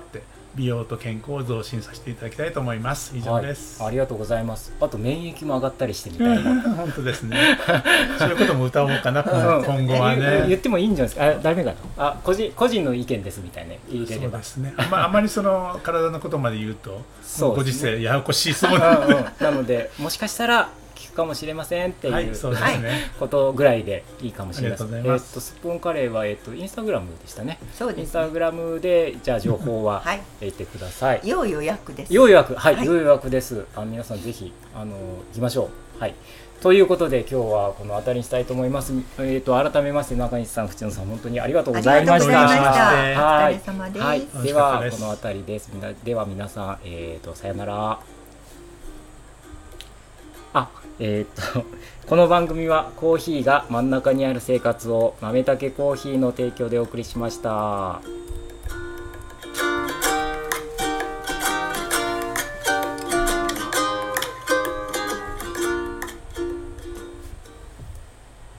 美容と健康を増進させていただきたいと思います。以上です、 はい、ありがとうございます。あと免疫も上がったりしてみたいな本当ですねそういうことも歌おうかな、うん、今後はね言ってもいいんじゃないですか。あ、ダメかなあ、個人、個人の意見ですみたいな入れれば。 そうですね、あんま、あんまりその体のことまで言うとそう、ね、ご時世ややこしいそうなので、うんうん、なのでもしかしたら聞くかもしれませんっていう、はい、 そうですね、 ことぐらいでいいかもしれません。 ありがとうございます。 えー、とスプーンカレーは、えー、とインスタグラムでしたね。 そうですね、 インスタグラムでじゃあ情報ははい、 入れてください。 要予約です。 要予約、はい、 はい、 要予約です。あ、皆さんぜひあの行きましょう。はい。ということで今日はこの辺りにしたいと思います。えー、と改めまして中西さん、淵野さん、本当にありがとうございました。 ありがとうございました。 はい、 お疲れ様です。 はい、ではこの辺りです。では皆さん、えー、とさよなら。あ、えー、とこの番組はコーヒーが真ん中にある生活を豆たけコーヒーの提供でお送りしました。